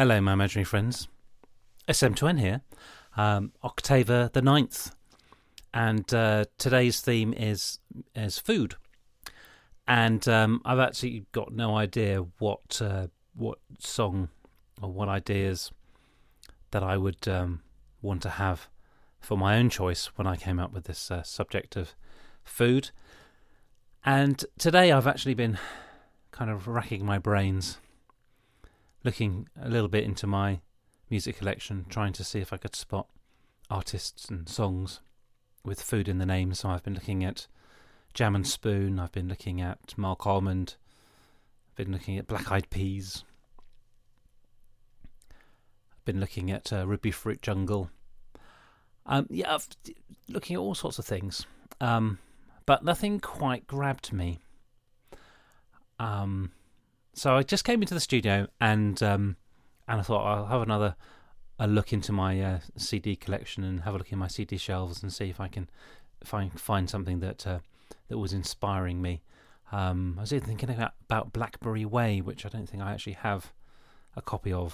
Hello, my imaginary friends. SM2N here, October the 9th, and today's theme is food. And I've actually got no idea what song or what ideas that I would want to have for my own choice when I came up with this subject of food. And today I've actually been kind of racking my brains, looking a little bit into my music collection, trying to see if I could spot artists and songs with food in the name. So I've been looking at Jam and Spoon, I've been looking at Mark Almond, I've been looking at Black Eyed Peas, I've been looking at Ruby Fruit Jungle. I've looking at all sorts of things, but nothing quite grabbed me. So I just came into the studio and I thought I'll have a look into my CD collection and have a look in my CD shelves and see if I can find something that was inspiring me. I was even thinking about Blackberry Way, which I don't think I actually have a copy of.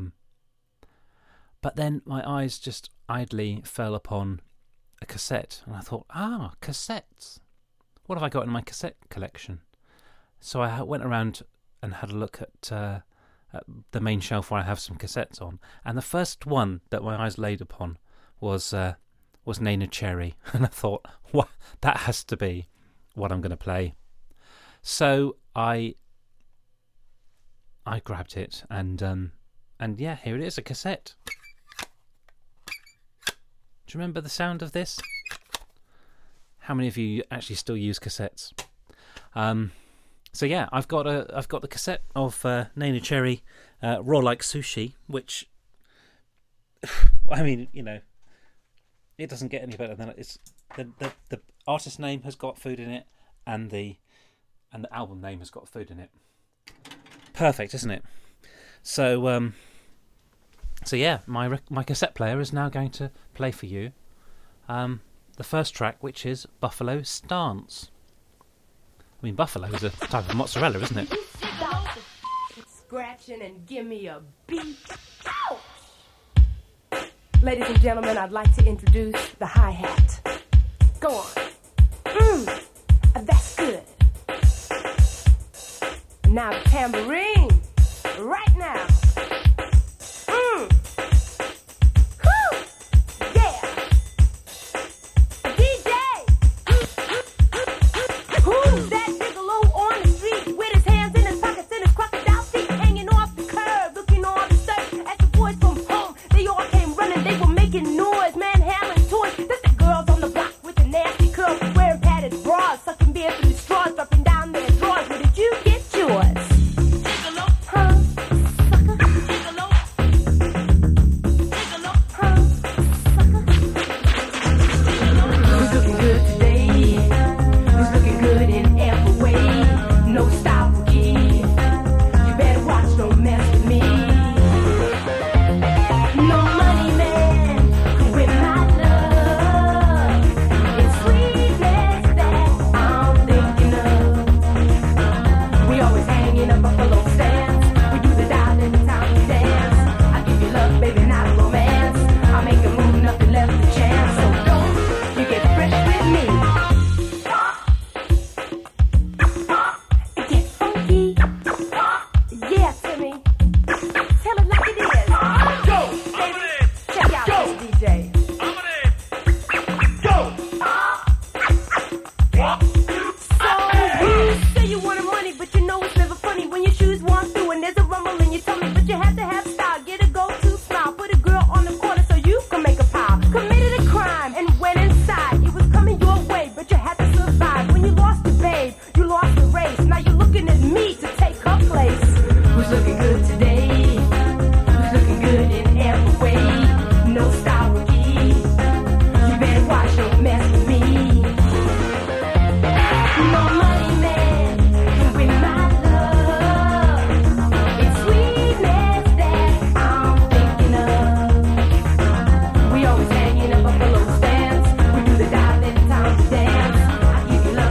But then my eyes just idly fell upon a cassette, and I thought, cassettes. What have I got in my cassette collection? So I went around and had a look at the main shelf where I have some cassettes on, and the first one that my eyes laid upon was Neneh Cherry, and I thought, what, that has to be what I'm going to play. So I grabbed it, and yeah, here it is, a cassette. Do you remember the sound of this? How many of you actually still use cassettes? So yeah, I've got the cassette of Neneh Cherry, Raw Like Sushi, which, I mean, you know, it doesn't get any better than it. It's the artist name has got food in it, and the album name has got food in it. Perfect, isn't it? So yeah, my cassette player is now going to play for you the first track, which is Buffalo Stance. I mean, buffalo is a type of mozzarella, isn't it? Scratching and give me a beat. Ouch! Ladies and gentlemen, I'd like to introduce the hi-hat. Go on. That's good. Now the tambourine. Right now. Whew! Yeah! DJ! Who's that? Noise, man, handling toys. That's the girls on the block with the nasty curls, wearing padded bras, sucking beer through the straws, dropping down their drawers. Where did you get yours? Gigolo, huh? Sucker. Gigolo, gigolo, huh? Sucker. Who's looking good today? Who's looking good in every way? No style boogie. You better watch, don't mess with me. No money, man.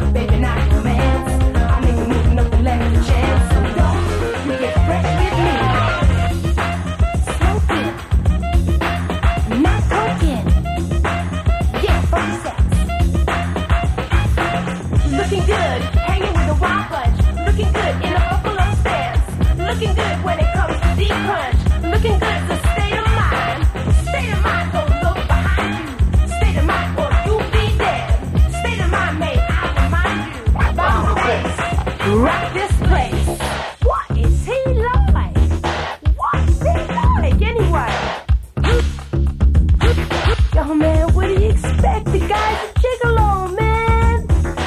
Chance, so don't you get fresh with me. good when it comes to deep punch. Looking good's a state of mind. State of mind, don't look behind you. State of mind, or you'll be dead. State of mind, may I remind you. Bounce bass, rock this place. What is he like? What's he like anyway? Yo, man, what do you expect? The guy's a gigolo, man.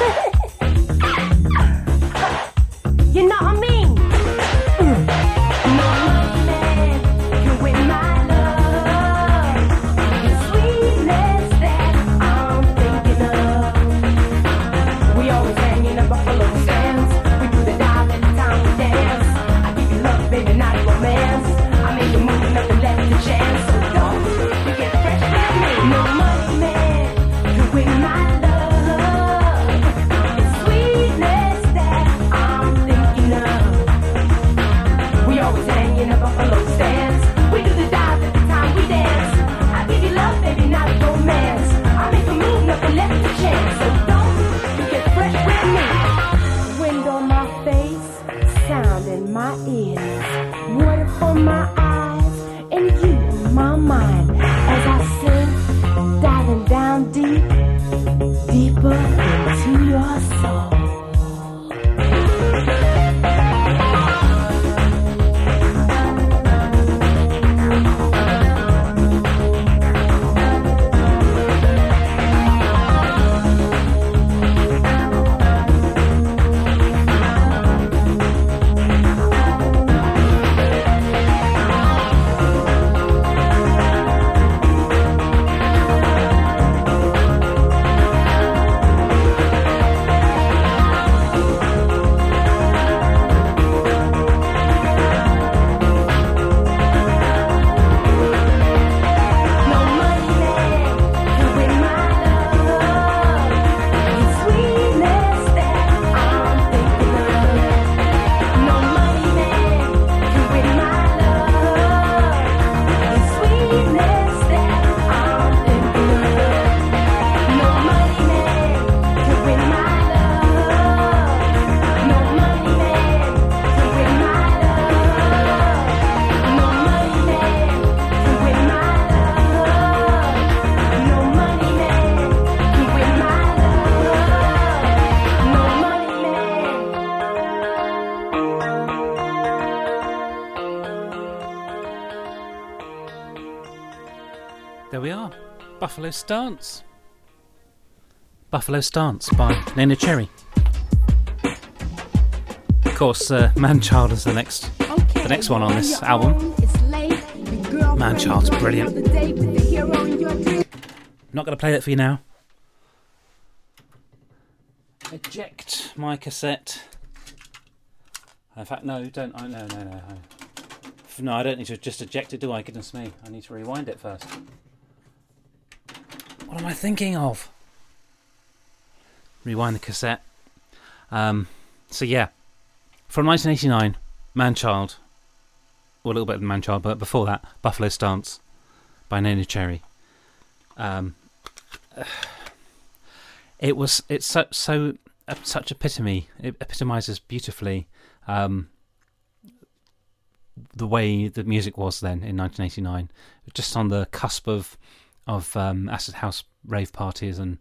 You know what I mean? No money, man, can win my love. The sweetness that I'm thinking of. We always hang in a Buffalo Sands. We do the dive every time we dance. I give you love, baby, not romance. I make you move, nothing left to chance. So don't you get fresh with me. No money, man, can win my love. The sweetness that I'm thinking of. We always hang in a Buffalo Sands. We do the dive every time we dance. I give you love, baby, not romance. I make a move, nothing left to chance. So don't you get fresh with me. Wind on my face, sound in my ears, water for my eyes, and you in my mind. As I sing, diving down deep, deeper into your soul. There we are. Buffalo Stance. Buffalo Stance by Nena Cherry. Of course, Manchild is the next one on this album. Manchild's brilliant. Not going to play that for you now. Eject my cassette. In fact, no, don't. No. No, I don't need to just eject it, do I? Goodness me. I need to rewind it first. What am I thinking of? Rewind the cassette. So yeah. From 1989, Manchild. Well, a little bit of Manchild, but before that, Buffalo Stance by Nena Cherry. It's such epitome. It epitomises beautifully the way the music was then in 1989, just on the cusp of acid house rave parties, and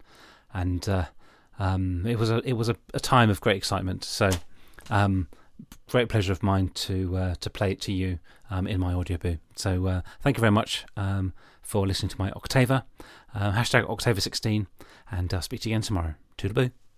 it was a time of great excitement. So great pleasure of mine to play it to you in my audio boo. So thank you very much for listening to my Octava, hashtag Octava16, and I'll speak to you again tomorrow. Toodaloo.